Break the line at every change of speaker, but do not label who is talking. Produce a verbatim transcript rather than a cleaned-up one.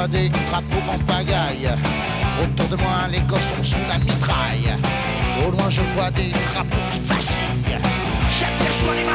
vois des drapeaux en pagaille. Autour de moi, les gosses sont sous la mitraille. Au loin, je vois des drapeaux qui vacillent. J'aperçois les